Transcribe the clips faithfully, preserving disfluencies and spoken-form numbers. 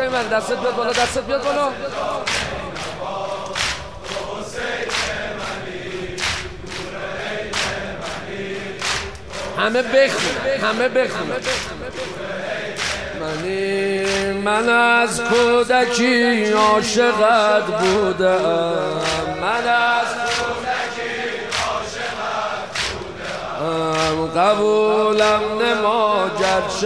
بچه من دستت بیاد بالا، دستت بیاد بالا. همه بخون، همه بخون. منی من از کودکی عاشقت بودم، من از کودکی عاشقت بودم، قبولم نما گرچه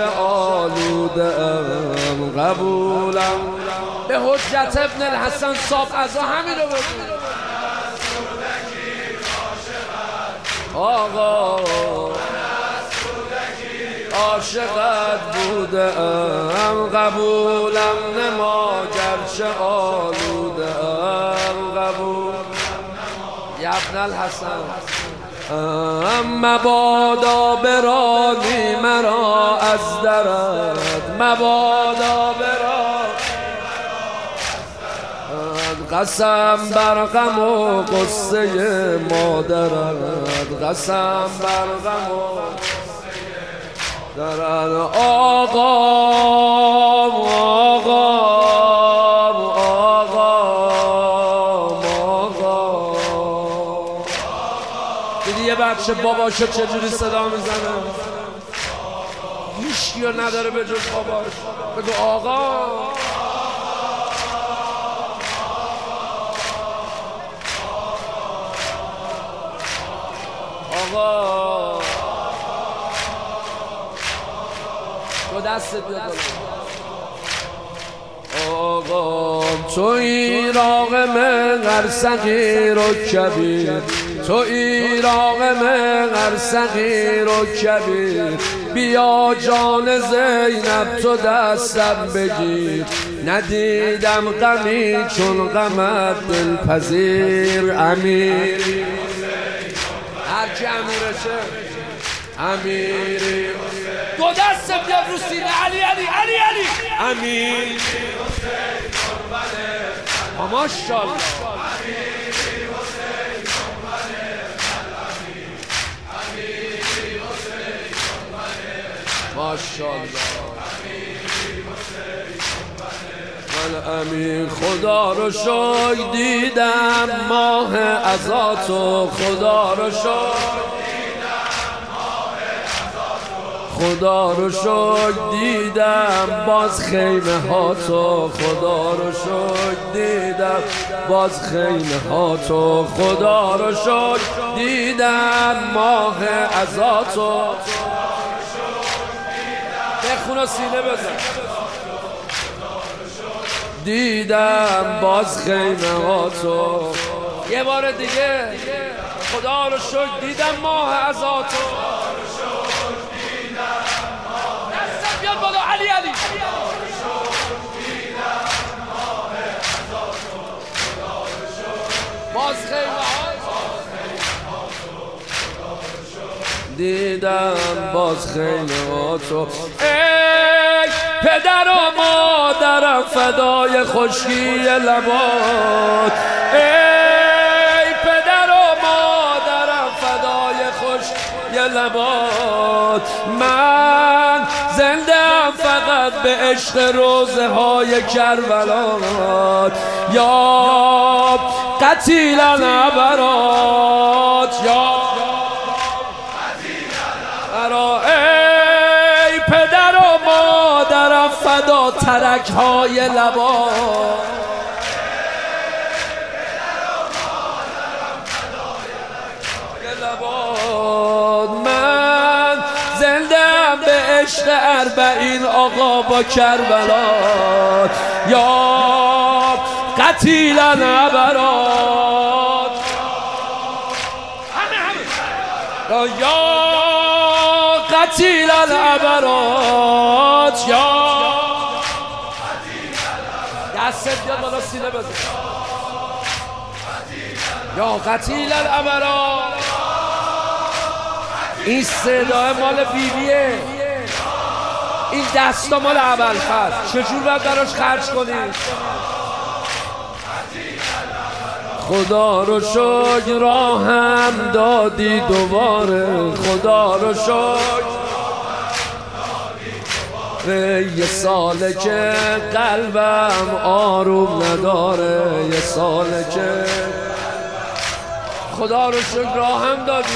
آلودم، قبولم به حجت ابن الحسن صاحب ازا همین رو بگو. آقا عاشقت بودم، قبولم نما گرچه آلودم، قبول یا ابن الحسن. مبادا برانی مرا از درت، مبادا برانی قسم بر غم و قصه مادرت، قسم بر غم و درن. آقا آقا آقا آقا دیدی یه بچه باباشو چجوری صدا میزنه؟ هیچکی رو نداره به جز باباش. بگو آقا. آقا تو دستت بیاد آقا. تو ایراق من هر صغیر و کبیر، تو ایراق من هر صغیر و کبیر، بیا جان زینب تو دستم بگیر، ندیدم غمی چون غمت دلپذیر. امیر هر کی امیرشه امیری، دو دست بیاد رو سینه. علی علی علی علی امیر ماشاءالله. ماشاءالله من امیر خدا رو شکر دیدم ماه عزاتو، خدا رو شکر خدا رو شکر دیدم باز خیمه ها تو، خدا رو شکر دیدم باز خیمه ها تو، خدا رو شکر دیدم ماه عزاتو. بخون و سینه بزن. دیدم باز خیمه ها تو. یه بار دیگه. خدا رو شکر دیدم ماه عزاتو. بیاد بالا علی علی. باز خیمه ها دیدم باز خیمه ها تو. ای پدر و مادرم فدای خشکی لبات، ای پدر و مادرم فدای خشکی لبات. من زنده‌ام فقط به عشق روزه های کربلات، یا قتیل العبرات یا برا. ای پدر و مادرم فدا ترک های لبات، من زنده‌ام به عشق اربعین آقا با کربلات، یا قتیل العبرات. همه همه یا قتیل العبرات یا دستت بیاد بالا سینه بزن. یا قتیل العبرات. این صدای مال بیبیه، این دستا مال ابوالفضل. چجور باید براش خرج کنی؟ خدا رو شکر راهم دادی دوباره، خدا رو شکر یه ساله که قلبم آروم نداره، یه ساله که خدا رو شکر راهم دادی،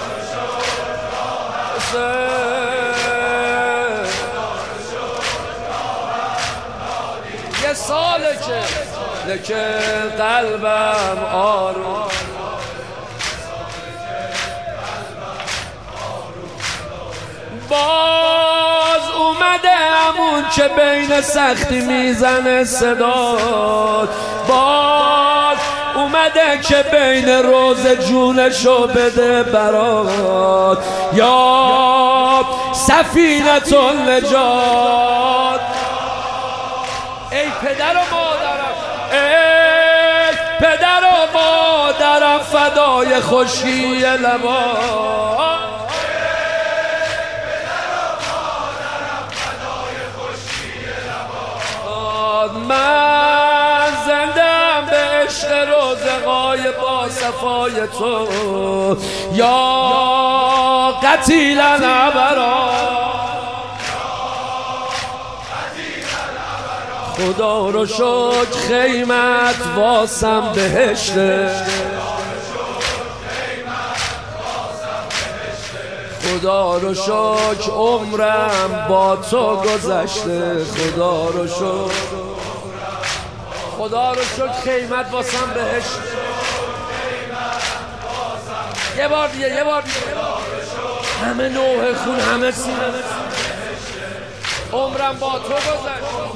یه ساله که لکه قلبم آروم، باز اومده همون که بین سختی میزنه صدات، باز اومده که بین روز جونشو بده برات، یا سفینة النجات. ای پدر و مادرم، ای پدر و مادرم فدای خشکی لبات، من زندم به عشق روزقای با صفای تو، یا قتیل الابرار. خدا رو شکر خیمت واسم بهشته، خدا رو شکر عمرم با تو گذشته، خدا رو شکر، خدا رو شکر خیمت واسم بهشت. یه بار دیگه، یه بار دیگه، همه نوح خون، همه سینه، عمرم با تو گذشت.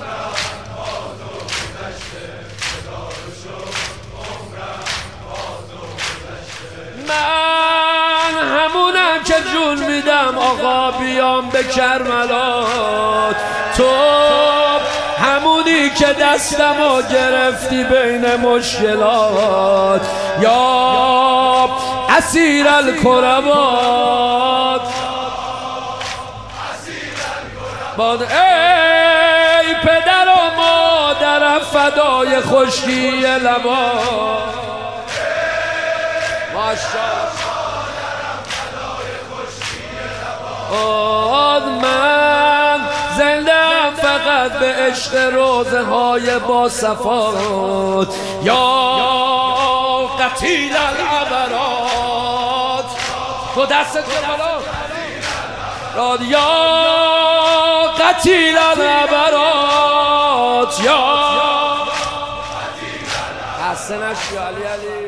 من همونم که جون میدم آقا بیام به کربلات، تو همونی که دستمو گرفتی بین مشکلات، یا اسیر الکربات. باد ای پدر و مادرم فدای خشکی لبات، ماشاءالله. من زندم فقط به عشق روزه های با صفات، یا قتیل العبرات. تو دستت بالا، یا قتیل العبرات، یا حسن علی علی.